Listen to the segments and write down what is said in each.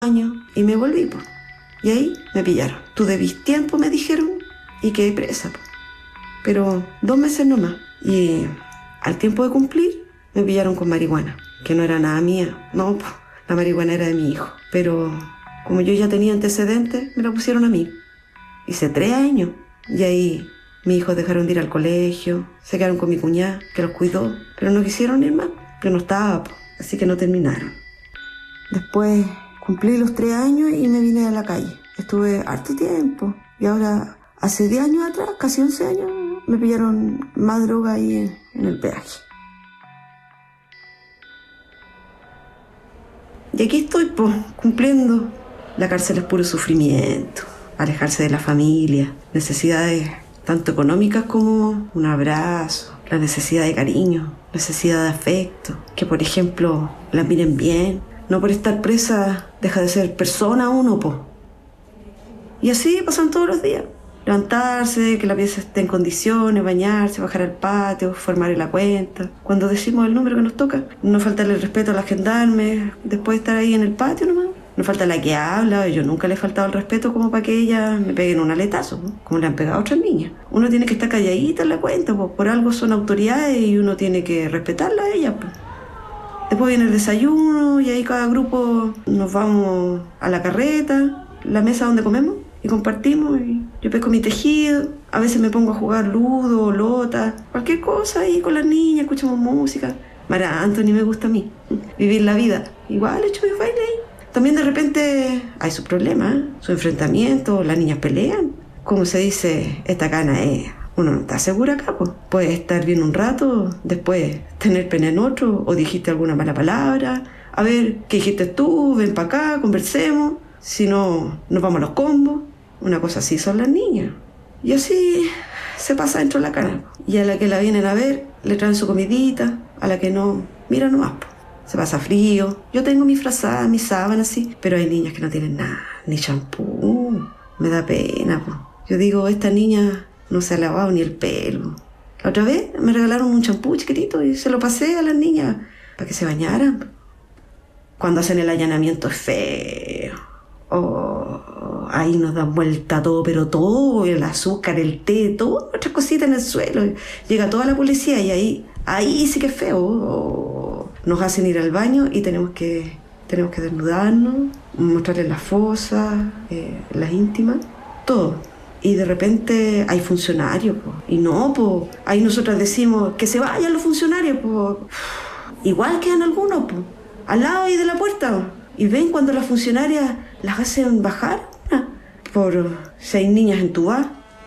años y me volví, pues. Y ahí me pillaron. Tú debís tiempo, me dijeron, y quedé presa, pues. Pero 2 meses nomás. Y al tiempo de cumplir, me pillaron con marihuana, que no era nada mía. No, pues, la marihuana era de mi hijo. Pero como yo ya tenía antecedentes, me la pusieron a mí. Hice 3 años. Y ahí mis hijos dejaron de ir al colegio, se quedaron con mi cuñada, que los cuidó, pero no quisieron ir más, que no estaba, pues. Así que no terminaron. Después cumplí los 3 años y me vine a la calle. Estuve harto tiempo. Y ahora, hace 10 años atrás, casi 11 años, me pillaron más droga ahí en el peaje. Y aquí estoy, pues, cumpliendo. La cárcel es puro sufrimiento, alejarse de la familia, necesidades tanto económicas como un abrazo, la necesidad de cariño, necesidad de afecto, que por ejemplo la miren bien. No por estar presa deja de ser persona uno, po. Y así pasan todos los días. Levantarse, que la pieza esté en condiciones, bañarse, bajar al patio, formar la cuenta. Cuando decimos el número que nos toca, no faltarle el respeto a la gendarme, después de estar ahí en el patio nomás. No falta la que habla, yo nunca le he faltado el respeto como para que ella me peguen un aletazo, ¿no? Como le han pegado a otras niñas. Uno tiene que estar calladita en la cuenta, pues por algo son autoridades y uno tiene que respetarla a ellas, pues. Después viene el desayuno y ahí cada grupo nos vamos a la carreta, la mesa donde comemos y compartimos. Y yo pesco mi tejido, a veces me pongo a jugar ludo, lota, cualquier cosa ahí con las niñas, escuchamos música. Mar Anthony me gusta a mí, vivir la vida. Igual he hecho mis bailes ahí. También de repente hay sus problemas, su enfrentamiento, las niñas pelean. Como se dice, esta cana es... Uno no está seguro acá, pues. Puedes estar bien un rato, después tener pena en otro, o dijiste alguna mala palabra. A ver, ¿qué dijiste tú? Ven para acá, conversemos. Si no, nos vamos a los combos. Una cosa así son las niñas. Y así se pasa dentro de la cana. Y a la que la vienen a ver, le traen su comidita. A la que no, mira nomás, pues. Se pasa frío. Yo tengo mi frazada, mi sábana, así. Pero hay niñas que no tienen nada, ni champú. Me da pena, pues. Yo digo, esta niña no se ha lavado ni el pelo. La otra vez me regalaron un champú chiquitito y se lo pasé a las niñas para que se bañaran. Cuando hacen el allanamiento es feo. Oh, ahí nos dan vuelta todo, pero todo, el azúcar, el té, todas nuestras cositas en el suelo. Llega toda la policía y ahí sí que es feo. Oh, nos hacen ir al baño y tenemos que desnudarnos, mostrarles las fosas, las íntimas, todo. Y de repente hay funcionarios, po. Y no, po. Ahí nosotras decimos que se vayan los funcionarios, po. Igual quedan algunos, po, al lado ahí de la puerta, po. Y ven cuando las funcionarias las hacen bajar por si hay niñas entubadas.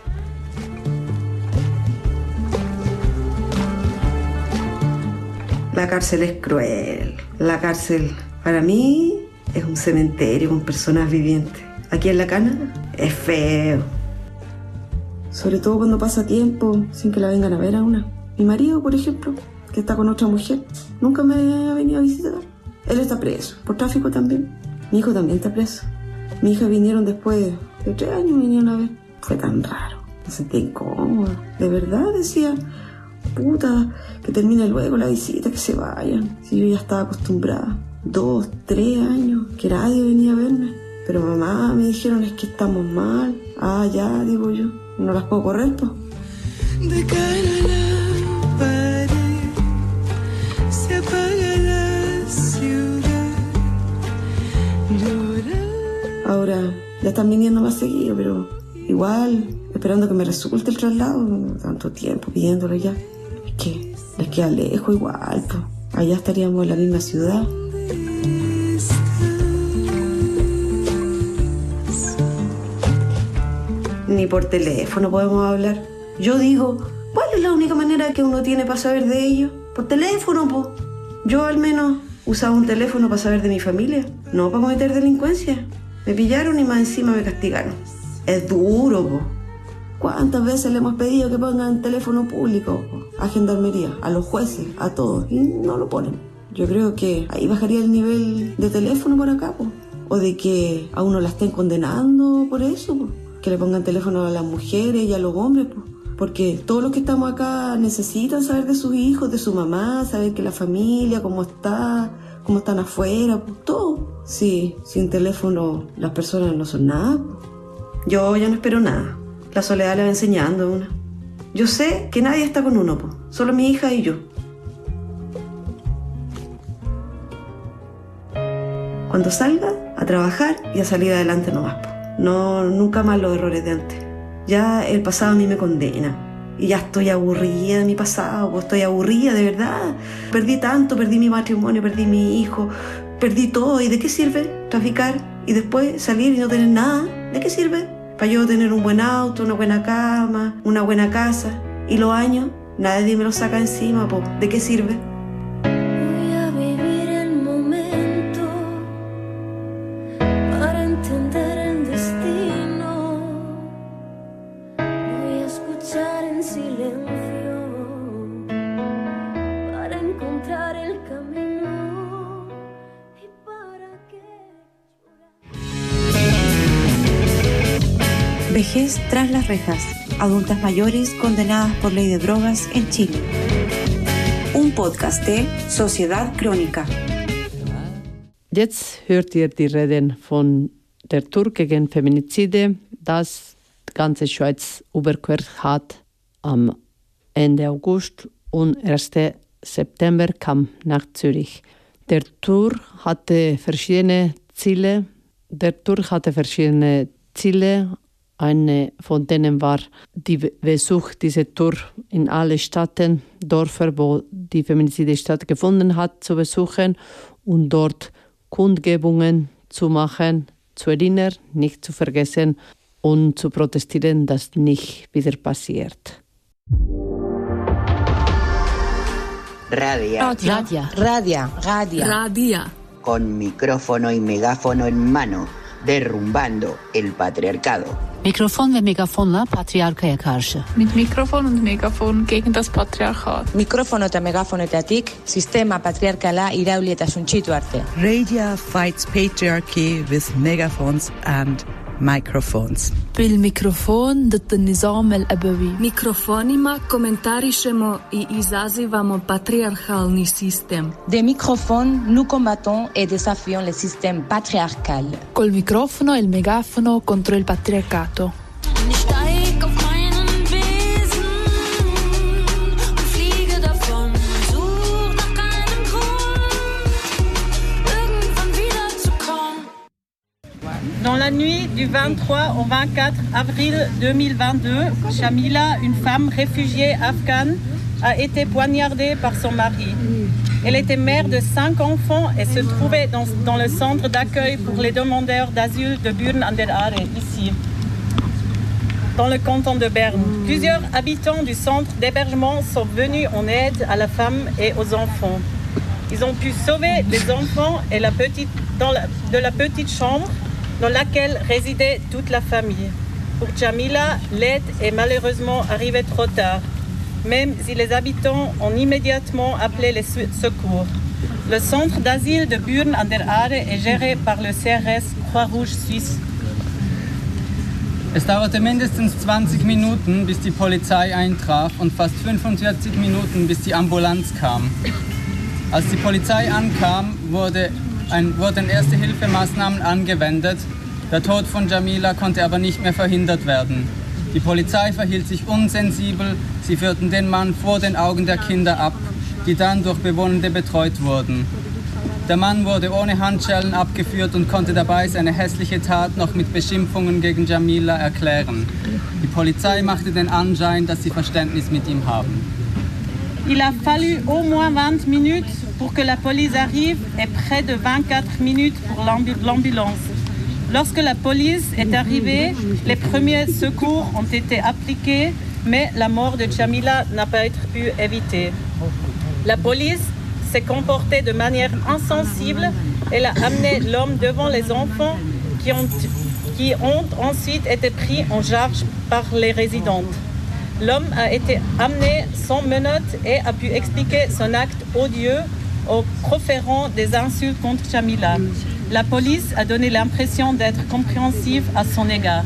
La cárcel es cruel. La cárcel, para mí, es un cementerio con personas vivientes. Aquí en La Cana es feo. Sobre todo cuando pasa tiempo sin que la vengan a ver a una. Mi marido, por ejemplo, que está con otra mujer, nunca me ha venido a visitar. Él está preso, por tráfico también. Mi hijo también está preso. Mi hija vinieron después de 3 años, vinieron a ver. Fue tan raro, me sentí incómoda. De verdad decía, puta, que termine luego la visita, que se vayan. Si yo ya estaba acostumbrada. 2, 3 años, que nadie venía a verme. Pero mamá, me dijeron, es que estamos mal. Ah, ya, digo yo. No las puedo correr, pues. De cara a la pared se apaga la ciudad. Llorar. Ahora ya están viniendo más seguido, pero igual, esperando que me resulte el traslado. Tanto tiempo pidiéndolo ya. Es que les queda lejos igual, pues. Allá estaríamos en la misma ciudad. Ni por teléfono podemos hablar. Yo digo, ¿cuál es la única manera que uno tiene para saber de ellos? Por teléfono, po. Yo al menos usaba un teléfono para saber de mi familia, no para cometer delincuencia. Me pillaron y más encima me castigaron. Es duro, po. ¿Cuántas veces le hemos pedido que pongan teléfono público, po? A gendarmería, a los jueces, a todos, y no lo ponen? Yo creo que ahí bajaría el nivel de teléfono por acá, po. O de que a uno la estén condenando por eso, po. Que le pongan teléfono a las mujeres y a los hombres, pues. Porque todos los que estamos acá necesitan saber de sus hijos, de su mamá, saber que la familia, cómo está, cómo están afuera, pues todo. Sí, sin teléfono las personas no son nada. Yo ya no espero nada. La soledad le va enseñando a una. Yo sé que nadie está con uno, pues, solo mi hija y yo. Cuando salga, a trabajar y a salir adelante nomás, pues. No, nunca más los errores de antes. Ya el pasado a mí me condena. Y ya estoy aburrida de mi pasado, pues estoy aburrida de verdad. Perdí tanto, perdí mi matrimonio, perdí mi hijo, perdí todo. ¿Y de qué sirve traficar y después salir y no tener nada? ¿De qué sirve? Para yo tener un buen auto, una buena cama, una buena casa. Y los años, nadie me los saca encima, pues. ¿De qué sirve? Voy a vivir el momento para entender el destino. Voy a escuchar en silencio para encontrar el camino. ¿Y para qué llorar? Vejez tras las rejas. Adultas mayores condenadas por ley de drogas en Chile. Un podcast de Sociedad Crónica. Jetzt hört ihr die Reden von der Tour gegen Feminizide, das die ganze Schweiz überquert hat am Ende August und 1. September kam nach Zürich. Der Tour hatte verschiedene Ziele. Eine von denen war die Besuch dieser Tour in alle Städten, Dörfer, wo die Feminizide stattgefunden hat, zu besuchen und dort Kundgebungen zu machen, zu erinnern, nicht zu vergessen und zu protestieren, dass nicht wieder passiert. Radia. Con micrófono y megáfono en mano, derrumbando el patriarcado. Mikrofon ve megafonla patriarkaya karşı. Mit Mikrofon und Megafon gegen das Patriarchat. Mikrofono eta megafonetatik sistema patriarkala irauli eta suntsitu arte. Radia fights patriarchy with megaphones and microphones. بالميكروفون ضد النظام الأبوي. Mikrofonima komentarišemo i izazivamo patriarchalni sistem. Des microphones, nous combattons et désafions le système patriarcal. Col microfono e il megafono contro il patriarcato. Dans la nuit du 23 au 24 avril 2022, Jamila, une femme réfugiée afghane, a été poignardée par son mari. Elle était mère de 5 enfants et se trouvait dans le centre d'accueil pour les demandeurs d'asile de Büren an der Aare, ici, dans le canton de Berne. Plusieurs habitants du centre d'hébergement sont venus en aide à la femme et aux enfants. Ils ont pu sauver les enfants et de la petite chambre dans laquelle résidait toute la famille. Pour Jamila, l'aide est malheureusement arrivée trop tard, même si les habitants ont immédiatement appelé les secours. Le centre d'asile de Büren an der Aare est géré par le CRS Croix-Rouge Suisse. Es dauerte mindestens 20 Minuten, bis die Polizei eintraf und fast 45 Minuten, bis die Ambulanz kam. Als die Polizei ankam, wurden Erste-Hilfe-Maßnahmen angewendet. Der Tod von Jamila konnte aber nicht mehr verhindert werden. Die Polizei verhielt sich unsensibel, sie führten den Mann vor den Augen der Kinder ab, die dann durch Bewohnende betreut wurden. Der Mann wurde ohne Handschellen abgeführt und konnte dabei seine hässliche Tat noch mit Beschimpfungen gegen Jamila erklären. Die Polizei machte den Anschein, dass sie Verständnis mit ihm haben. Il a fallu au moins 20 minutes pour que la police arrive et près de 24 minutes pour l'ambulance. Lorsque la police est arrivée, les premiers secours ont été appliqués, mais la mort de Jamila n'a pas été pu éviter. La police s'est comportée de manière insensible. Elle a amené l'homme devant les enfants qui ont ensuite été pris en charge par les résidentes. L'homme a été amené sans menottes et a pu expliquer son acte odieux en proférant des insultes contre Jamila. La police a donné l'impression d'être compréhensive à son égard.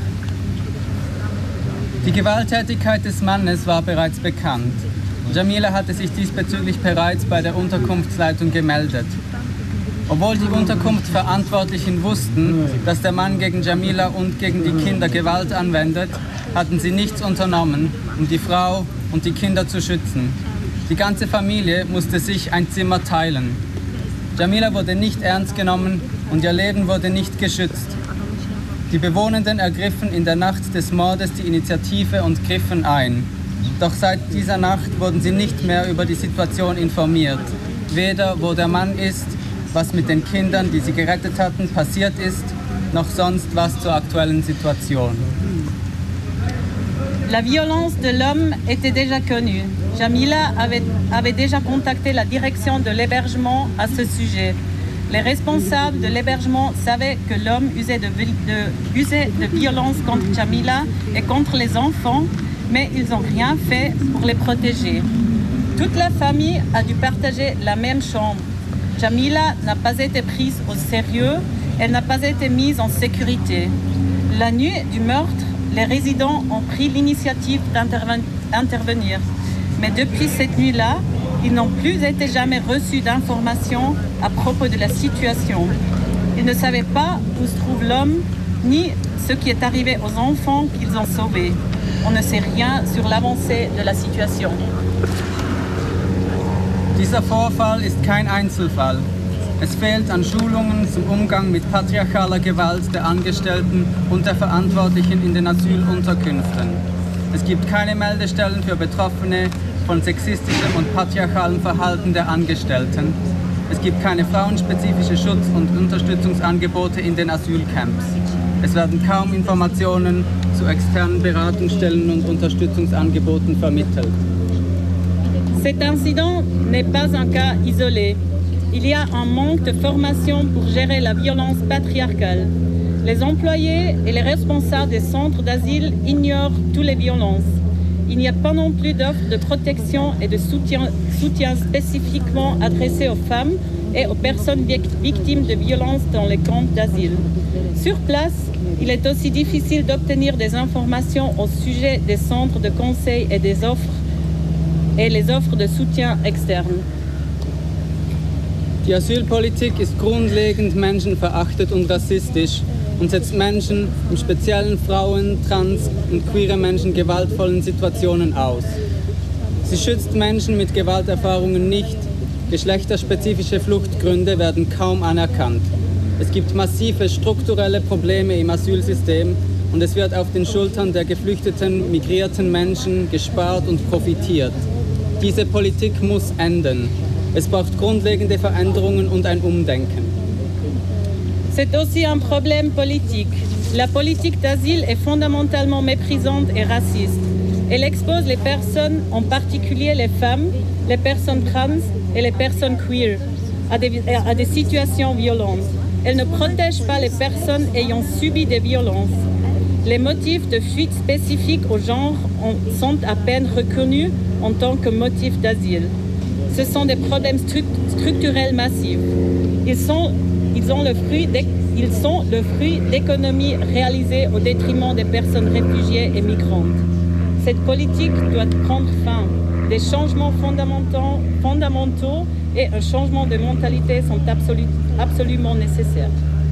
Die Gewalttätigkeit des Mannes war bereits bekannt. Jamila hatte sich diesbezüglich bereits bei der Unterkunftsleitung gemeldet. Obwohl die Unterkunftsverantwortlichen wussten, dass der Mann gegen Jamila und gegen die Kinder Gewalt anwendet, hatten sie nichts unternommen, um die Frau und die Kinder zu schützen. Die ganze Familie musste sich ein Zimmer teilen. Jamila wurde nicht ernst genommen und ihr Leben wurde nicht geschützt. Die Bewohnenden ergriffen in der Nacht des Mordes die Initiative und griffen ein. Doch seit dieser Nacht wurden sie nicht mehr über die Situation informiert. Weder wo der Mann ist, was mit den Kindern, die sie gerettet hatten, passiert ist, noch sonst was zur aktuellen Situation. La violence de l'homme était déjà connue. Jamila avait déjà contacté la direction de l'hébergement à ce sujet. Les responsables de l'hébergement savaient que l'homme usait de violence contre Jamila et contre les enfants, mais ils n'ont rien fait pour les protéger. Toute la famille a dû partager la même chambre. Jamila n'a pas été prise au sérieux, elle n'a pas été mise en sécurité. La nuit du meurtre, les résidents ont pris l'initiative d'intervenir. Mais depuis cette nuit-là, ils n'ont plus été jamais reçus d'informations à propos de la situation. Ils ne savaient pas où se trouve l'homme, ni ce qui est arrivé aux enfants qu'ils ont sauvés. On ne sait rien sur l'avancée de la situation. Dieser Vorfall ist kein Einzelfall. Es fehlt an Schulungen zum Umgang mit patriarchaler Gewalt der Angestellten und der Verantwortlichen in den Asylunterkünften. Es gibt keine Meldestellen für Betroffene von sexistischem und patriarchalem Verhalten der Angestellten. Es gibt keine frauenspezifische Schutz- und Unterstützungsangebote in den Asylcamps. Es werden kaum Informationen zu externen Beratungsstellen und Unterstützungsangeboten vermittelt. Cet incident n'est pas un cas isolé. Il y a un manque de formation pour gérer la violence patriarcale. Les employés et les responsables des centres d'asile ignorent toutes les violences. Il n'y a pas non plus d'offres de protection et de soutien spécifiquement adressés aux femmes et aux personnes victimes de violences dans les camps d'asile. Sur place, il est aussi difficile d'obtenir des informations au sujet des centres de conseil et des offres et les offres de soutien externes. Die Asylpolitik ist grundlegend menschenverachtend und rassistisch und setzt Menschen, im Speziellen Frauen, trans- und queere Menschen, gewaltvollen Situationen aus. Sie schützt Menschen mit Gewalterfahrungen nicht. Geschlechterspezifische Fluchtgründe werden kaum anerkannt. Es gibt massive strukturelle Probleme im Asylsystem und es wird auf den Schultern der geflüchteten, migrierten Menschen gespart und profitiert. Diese Politik muss enden. Es braucht grundlegende Veränderungen und ein Umdenken. C'est aussi un problème politique. La politique d'asile est fondamentalement méprisante et raciste. Elle expose les personnes, en particulier les femmes, les personnes trans et les personnes queer, à des situations violentes. Elle ne protège pas les personnes ayant subi des violences. Les motifs de fuite spécifiques au genre sont à peine reconnus en tant que motifs d'asile. Ce sont des problèmes structurels massifs. Ils sont le fruit d'économies réalisées au détriment des personnes réfugiées et migrantes. Cette politique doit prendre fin. Des changements fondamentaux et un changement de mentalité sont absolument nécessaires.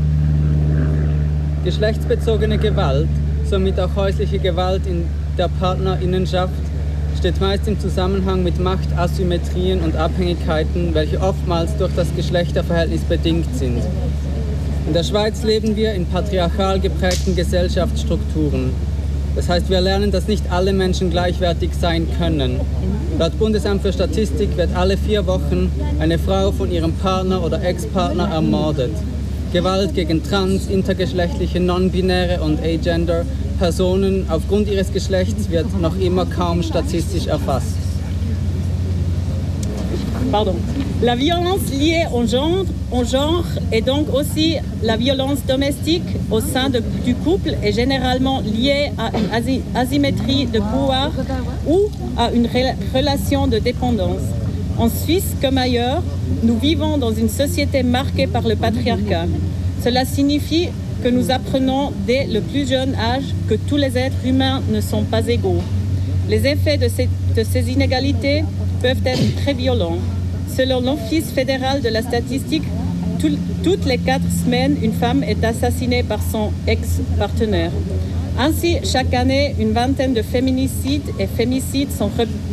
Geschlechtsbezogene Gewalt, somit auch häusliche Gewalt in der Partnerinnenschaft, steht meist im Zusammenhang mit Machtasymmetrien und Abhängigkeiten, welche oftmals durch das Geschlechterverhältnis bedingt sind. In der Schweiz leben wir in patriarchal geprägten Gesellschaftsstrukturen. Das heißt, wir lernen, dass nicht alle Menschen gleichwertig sein können. Laut Bundesamt für Statistik wird alle 4 Wochen eine Frau von ihrem Partner oder Ex-Partner ermordet. Gewalt gegen trans, intergeschlechtliche, non-binäre und agender Personen aufgrund ihres Geschlechts wird noch immer kaum statistisch erfasst. Pardon. La violence liée au genre et donc aussi la violence domestique au sein du couple est généralement liée à une asymétrie de pouvoir ou à une relation de dépendance. En Suisse comme ailleurs, nous vivons dans une société marquée par le patriarcat. Cela signifie que nous apprenons dès le plus jeune âge que tous les êtres humains ne sont pas égaux. Les effets de ces inégalités peuvent être très violents. Selon l'Office fédéral de la statistique, toutes les 4 semaines, une femme est assassinée par son ex-partenaire. Ainsi, chaque année, une vingtaine de féminicides et fémicides sont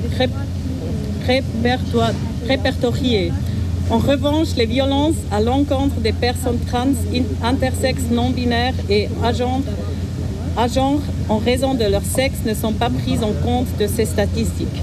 répertoriés. En revanche, les violences à l'encontre des personnes trans, intersexes, non-binaires et à genre en raison de leur sexe ne sont pas prises en compte de ces statistiques.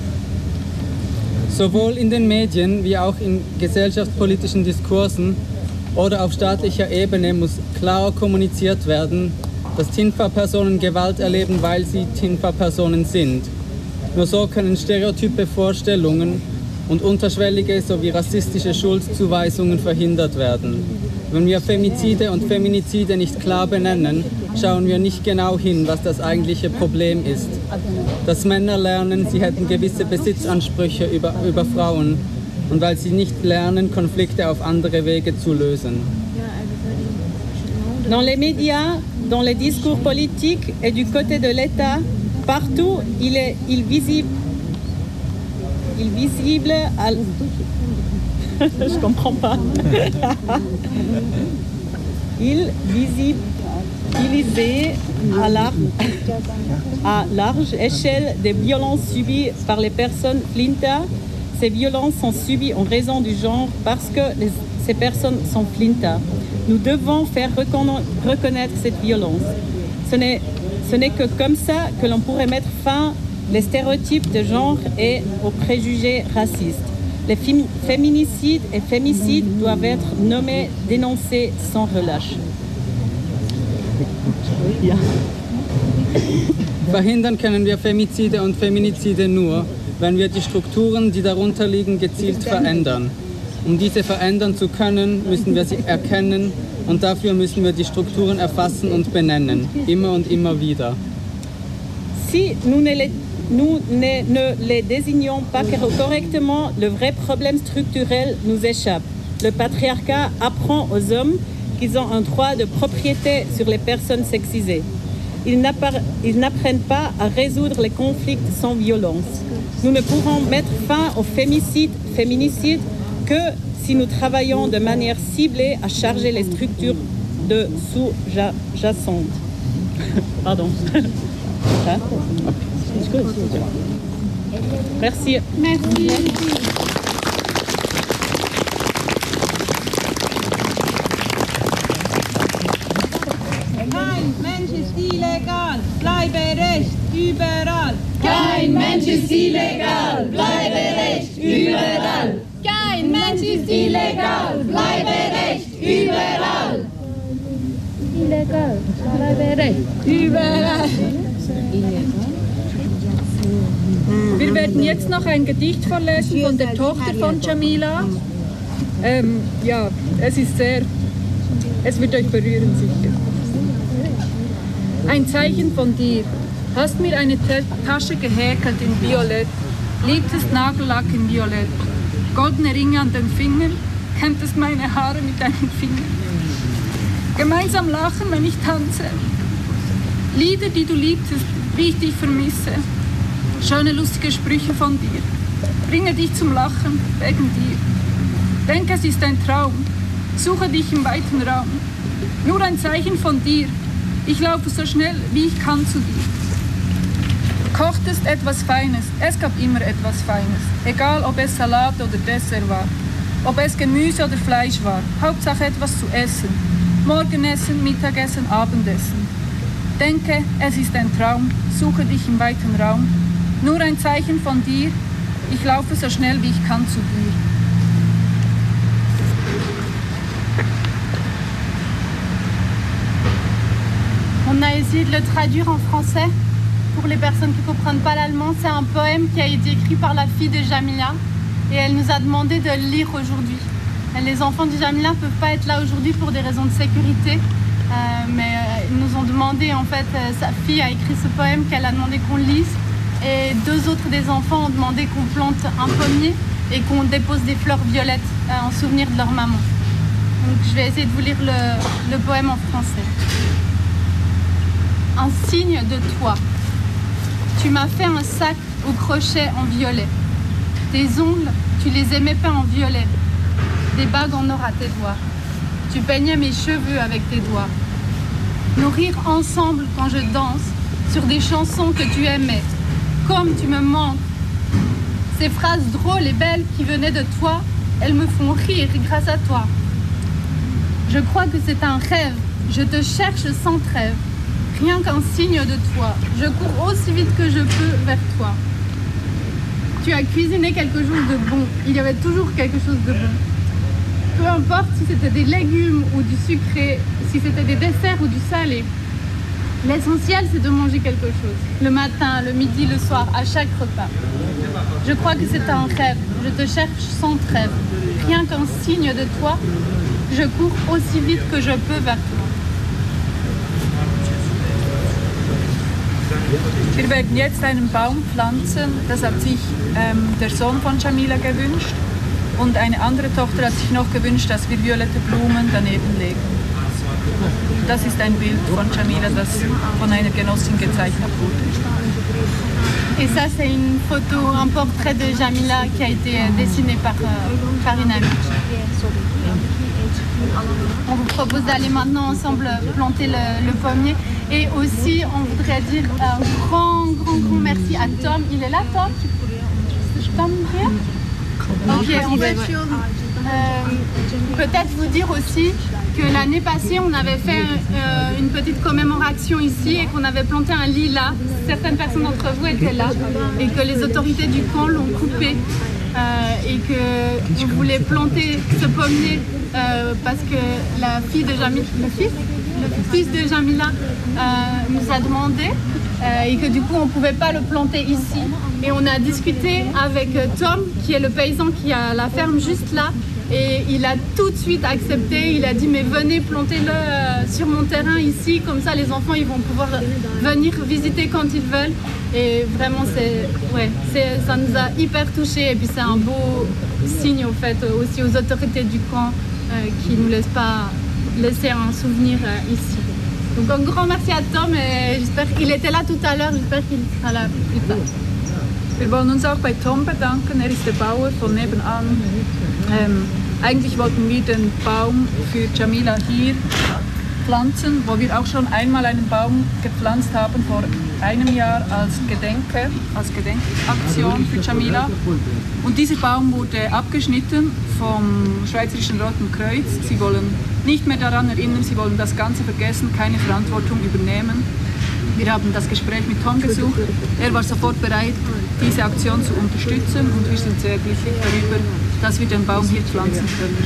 Sowohl in den Medien wie auch in gesellschaftspolitischen Diskursen oder auf staatlicher Ebene muss klar kommuniziert werden, dass TINFA-Personen Gewalt erleben, weil sie TINFA-Personen sind. Nur so können stereotype Vorstellungen und unterschwellige sowie rassistische Schuldzuweisungen verhindert werden. Wenn wir Femizide und Feminizide nicht klar benennen, schauen wir nicht genau hin, was das eigentliche Problem ist. Dass Männer lernen, sie hätten gewisse Besitzansprüche über Frauen und weil sie nicht lernen, Konflikte auf andere Wege zu lösen. Dans les médias, dans les discours politiques et du côté de l'État, partout il visible je comprends pas. Il visibilisait à large échelle des violences subies par les personnes Flinta. Ces violences sont subies en raison du genre parce que ces personnes sont Flinta. Nous devons faire reconnaître cette violence. Ce n'est que comme ça que l'on pourrait mettre fin aux stéréotypes de genre et aux préjugés racistes. Les féminicides et fémicides doivent être nommés, dénoncés sans relâche. Ja. Verhindern können wir Femizide und Feminizide nur, wenn wir die Strukturen, die darunter liegen, gezielt verändern. Um diese verändern zu können, müssen wir sie erkennen und dafür müssen wir die Strukturen erfassen und benennen, immer und immer wieder. Si nous ne les désignons pas correctement, le vrai problème structurel nous échappe. Le patriarcat apprend aux hommes qu'ils ont un droit de propriété sur les personnes sexisées. Ils n'apprennent pas à résoudre les conflits sans violence. Nous ne pourrons mettre fin aux féminicides que si nous travaillons de manière ciblée à charger les structures de sous-jacentes. Pardon. Merci. Merci. Kein Mensch ist illegal, bleibe Recht überall. Kein Mensch ist illegal, bleibe Recht überall. Kein Mensch ist illegal, bleibe Recht überall. Illegal, bleibe Recht überall. Wir werden jetzt noch ein Gedicht vorlesen von der Tochter von Jamila. Es wird euch berühren sicher. Ein Zeichen von dir. Hast mir eine Tasche gehäkelt in Violett, liebtest Nagellack in Violett, goldene Ringe an den Fingern, kämmtest meine Haare mit deinen Fingern. Gemeinsam lachen, wenn ich tanze. Lieder, die du liebtest, wie ich dich vermisse. Schöne, lustige Sprüche von dir. Bringe dich zum Lachen, wegen dir. Denke, es ist ein Traum. Suche dich im weiten Raum. Nur ein Zeichen von dir. Ich laufe so schnell, wie ich kann zu dir. Kochtest etwas Feines. Es gab immer etwas Feines. Egal, ob es Salat oder Dessert war. Ob es Gemüse oder Fleisch war. Hauptsache etwas zu essen. Morgenessen, Mittagessen, Abendessen. Denke, es ist ein Traum. Suche dich im weiten Raum. Nur ein Zeichen von dir. Ich laufe so schnell, wie ich kann zu dir. On a essayé de le traduire en français pour les personnes qui ne comprennent pas l'allemand. C'est un poème qui a été écrit par la fille de Jamila et elle nous a demandé de le lire aujourd'hui. Les enfants de Jamila ne peuvent pas être là aujourd'hui pour des raisons de sécurité, mais ils nous ont demandé, en fait, sa fille a écrit ce poème qu'elle a demandé qu'on lise et deux autres des enfants ont demandé qu'on plante un pommier et qu'on dépose des fleurs violettes en souvenir de leur maman. Donc je vais essayer de vous lire le poème en français. Un signe de toi. Tu m'as fait un sac au crochet en violet. Tes ongles, tu les aimais pas en violet. Des bagues en or à tes doigts. tu peignais mes cheveux avec tes doigts. Nous rire ensemble quand je danse sur des chansons que tu aimais. Comme tu me manques. Ces phrases drôles et belles qui venaient de toi, elles me font rire grâce à toi. Je crois que c'est un rêve. Je te cherche sans trêve. Rien qu'un signe de toi. Je cours aussi vite que je peux vers toi. Tu as cuisiné quelque chose de bon. Il y avait toujours quelque chose de bon. Peu importe si c'était des légumes ou du sucré, si c'était des desserts ou du salé. L'essentiel, c'est de manger quelque chose. Le matin, le midi, le soir, à chaque repas. Je crois que c'est un rêve. Je te cherche sans trêve. Rien qu'un signe de toi, je cours aussi vite que je peux vers toi. Wir werden jetzt einen Baum pflanzen, das hat sich der Sohn von Jamila gewünscht. Und eine andere Tochter hat sich noch gewünscht, dass wir violette Blumen daneben legen. Das ist ein Bild von Jamila, das von einer Genossin gezeichnet wurde. Et ça, c'est une photo, un portrait de Jamila qui a été dessiné par une amie. On vous propose d'aller maintenant ensemble planter le pommier. Et aussi, on voudrait dire un grand merci à Tom. Il est là, Tom? Tom, here? Ok, on va peut-être vous dire aussi que l'année passée, on avait fait une petite commémoration ici et qu'on avait planté un lilas. Certaines personnes d'entre vous étaient là et que les autorités du camp l'ont coupé et qu'on voulait planter ce pommier parce que la fille de Jamila, le fils de Jamila nous a demandé et que du coup on ne pouvait pas le planter ici. Et on a discuté avec Tom, qui est le paysan qui a la ferme juste là. Et il a tout de suite accepté, il a dit mais venez plantez-le sur mon terrain ici, comme ça les enfants ils vont pouvoir venir visiter quand ils veulent. Et vraiment ça nous a hyper touchés et puis c'est un beau signe au fait aussi aux autorités du camp qui ne nous laissent pas laisser un souvenir ici. Donc un grand merci à Tom et j'espère qu'il était là tout à l'heure, j'espère qu'il sera là plus tard. Wir wollen uns auch bei Tom bedanken, er ist der Bauer von nebenan. Eigentlich wollten wir den Baum für Jamila hier pflanzen, wo wir auch schon einmal einen Baum gepflanzt haben vor einem Jahr als Gedenkaktion für Jamila. Und dieser Baum wurde abgeschnitten vom Schweizerischen Roten Kreuz. Sie wollen nicht mehr daran erinnern, sie wollen das Ganze vergessen, keine Verantwortung übernehmen. Wir haben das Gespräch mit Tom gesucht. Er war sofort bereit, diese Aktion zu unterstützen und wir sind sehr glücklich darüber, dass wir den Baum hier pflanzen können.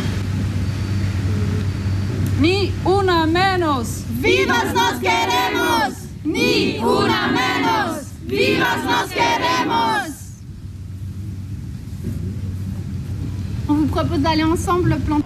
Ni una menos! ¡Vivas nos queremos! ¡Ni una menos! ¡Vivas nos queremos! On vous propose d'aller ensemble planter.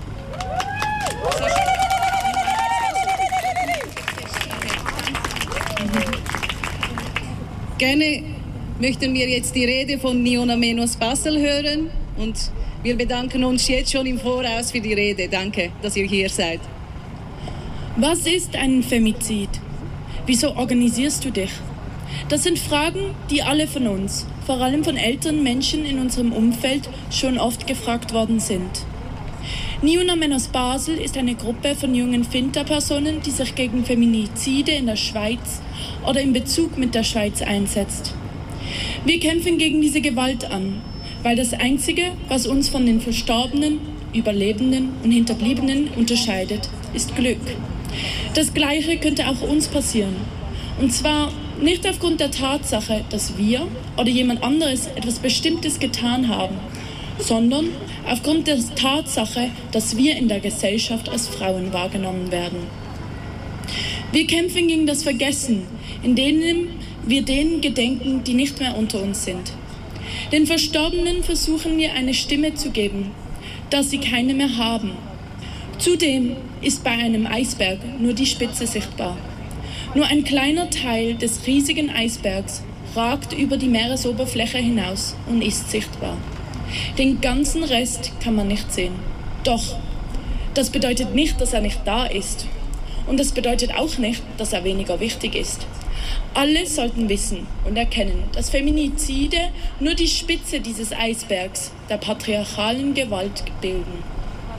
Gerne möchten wir jetzt die Rede von Ni una menos Basel hören und wir bedanken uns jetzt schon im Voraus für die Rede. Danke, dass ihr hier seid. Was ist ein Femizid? Wieso organisierst du dich? Das sind Fragen, die alle von uns, vor allem von älteren Menschen in unserem Umfeld, schon oft gefragt worden sind. Ni una menos Basel ist eine Gruppe von jungen Finta-Personen, die sich gegen Feminizide in der Schweiz oder in Bezug mit der Schweiz einsetzt. Wir kämpfen gegen diese Gewalt an, weil das Einzige, was uns von den Verstorbenen, Überlebenden und Hinterbliebenen unterscheidet, ist Glück. Das Gleiche könnte auch uns passieren. Und zwar nicht aufgrund der Tatsache, dass wir oder jemand anderes etwas Bestimmtes getan haben, sondern aufgrund der Tatsache, dass wir in der Gesellschaft als Frauen wahrgenommen werden. Wir kämpfen gegen das Vergessen, indem wir denen gedenken, die nicht mehr unter uns sind. Den Verstorbenen versuchen wir eine Stimme zu geben, da sie keine mehr haben. Zudem ist bei einem Eisberg nur die Spitze sichtbar. Nur ein kleiner Teil des riesigen Eisbergs ragt über die Meeresoberfläche hinaus und ist sichtbar. Den ganzen Rest kann man nicht sehen. Doch, das bedeutet nicht, dass er nicht da ist. Und das bedeutet auch nicht, dass er weniger wichtig ist. Alle sollten wissen und erkennen, dass Feminizide nur die Spitze dieses Eisbergs der patriarchalen Gewalt bilden.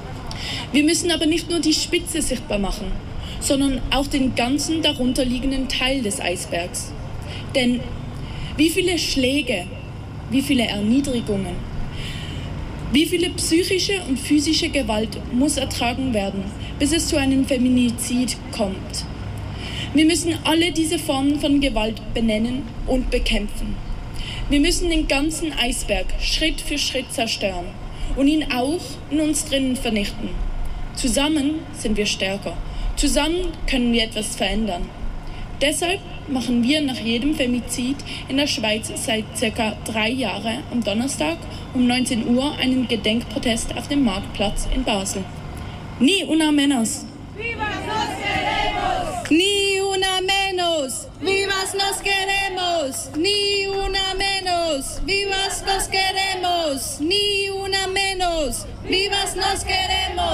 Wir müssen aber nicht nur die Spitze sichtbar machen, sondern auch den ganzen darunterliegenden Teil des Eisbergs. Denn wie viele Schläge, wie viele Erniedrigungen, wie viele psychische und physische Gewalt muss ertragen werden, bis es zu einem Feminizid kommt? Wir müssen alle diese Formen von Gewalt benennen und bekämpfen. Wir müssen den ganzen Eisberg Schritt für Schritt zerstören und ihn auch in uns drinnen vernichten. Zusammen sind wir stärker. Zusammen können wir etwas verändern. Deshalb machen wir nach jedem Femizid in der Schweiz seit ca. 3 Jahren am Donnerstag um 19 Uhr einen Gedenkprotest auf dem Marktplatz in Basel. Ni una menos! ¡Vivas nos queremos! Ni una menos! ¡Vivas nos queremos! Ni una menos! ¡Vivas nos queremos! Ni una menos! ¡Vivas nos queremos!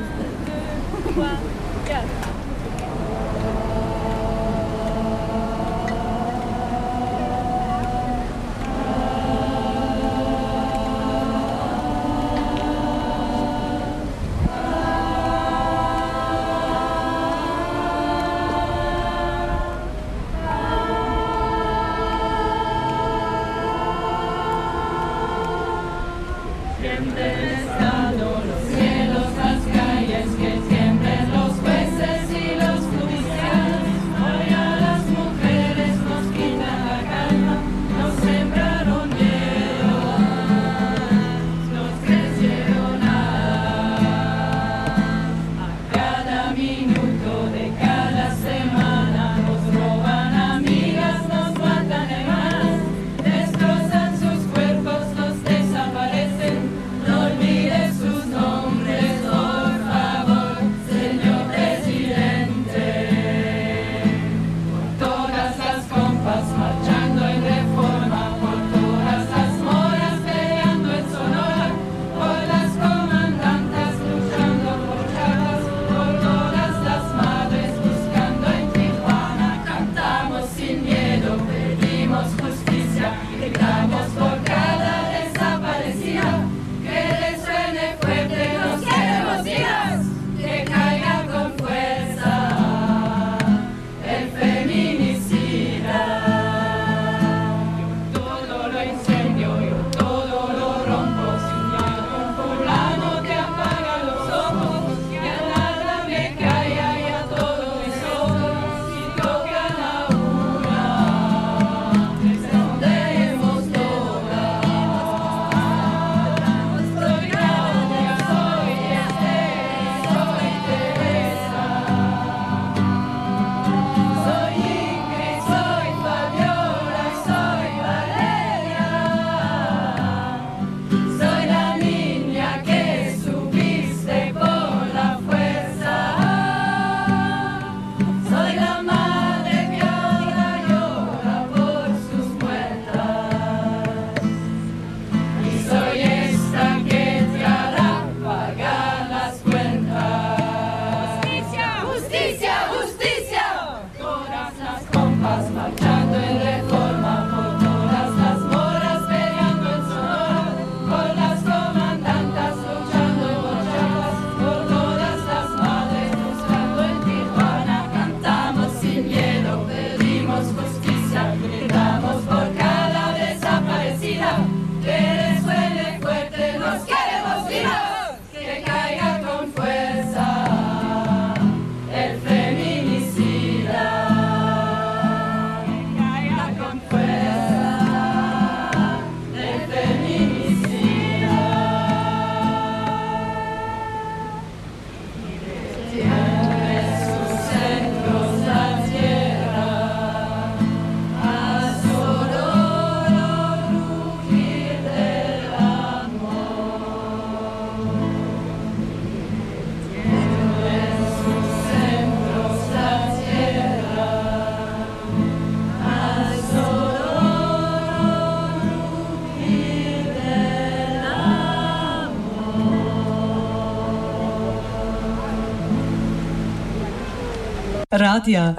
Radia.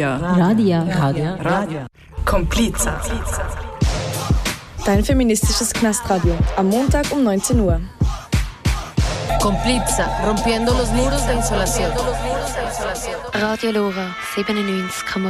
Kompliza. Dein feministisches Knastradio am Montag um 19 Uhr. Con Plitza, rompiendo los muros de insolación. Radio Lora, 97,4.